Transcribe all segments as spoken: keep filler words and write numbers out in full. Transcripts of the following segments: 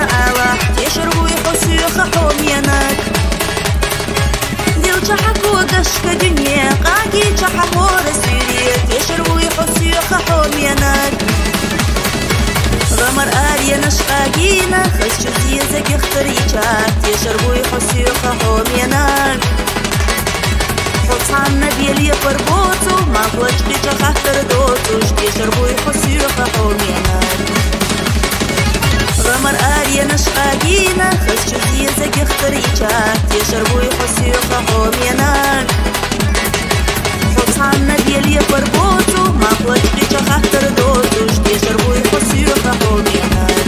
Allah Тешіргуй хосюха хом'янак Дил чахаку дашка дюне Қаги чахахора сюре Тешіргуй хосюха хом'янак غمر آريا نشقاقينا خشو زيزا كيختر يجاك تشربوي حسيوخا حوميناك حوص عنا بيلي بربوتو ما بوش بيجا خاطر دوتوش تشربوي حسيوخا حوميناك غمر آريا نشقاقينا خشو زيزا كيختر يجاك تشربوي حسيوخا حوميناك حوص عنا بيلي بربوتو ما بوش بيجا خاطر دوتوش تشربوي حسيوخا حوميناك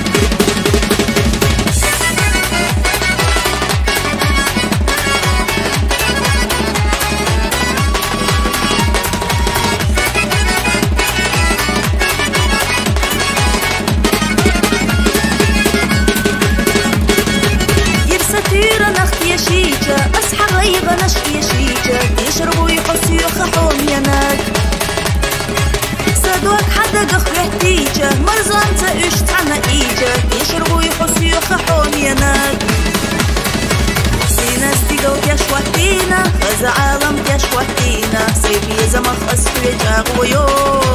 يرسطيرا نخت يشيجا أصحى غيبا نشق يشيجا يشربوا يحسيوخا حوميناك صدوك حدا قخ رحتيجا مرزان تأش تعنا إيجا يشربوا يحسيوخا حوميناك سينا استيقو كشوحتينا غزا عالم كشوحتينا سيبي زمخ أسفيجا غويو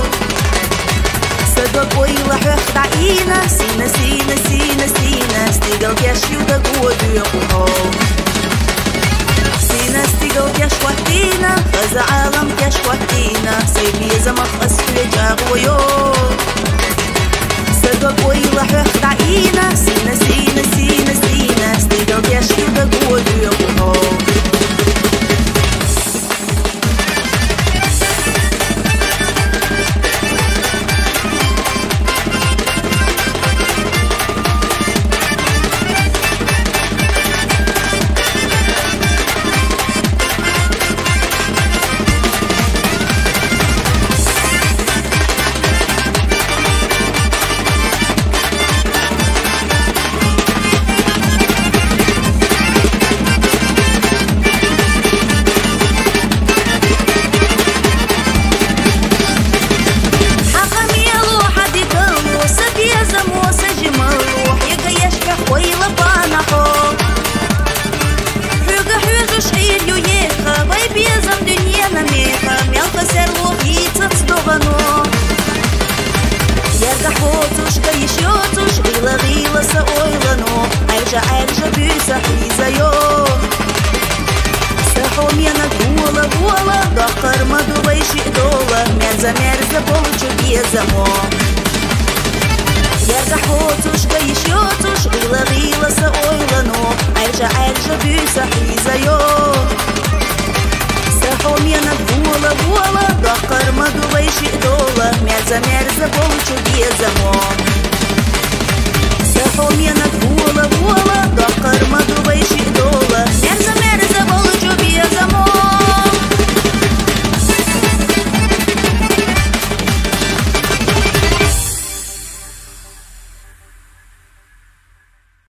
صدوك ويلا حيخ دعينا سينا سينا سينا سينا استيقو كشيو دقو ديقو سينا استيقو كشوحتينا غزا عالم كشوحتينا سيبي زمخ أسفيجا غويو صدوك ويلا حيخ دعينا سينا سينا سينا سينا استيقو كشيو دقو ديقو Яркохотуш, гаишьотуш, гила-гиласа ойлано, альжа-альжа бюса хизайо. Сахомьяна гула-гула, дохар мадувай шидола, мерза-мерза получу безамо. Яркохотуш, гаишьотуш,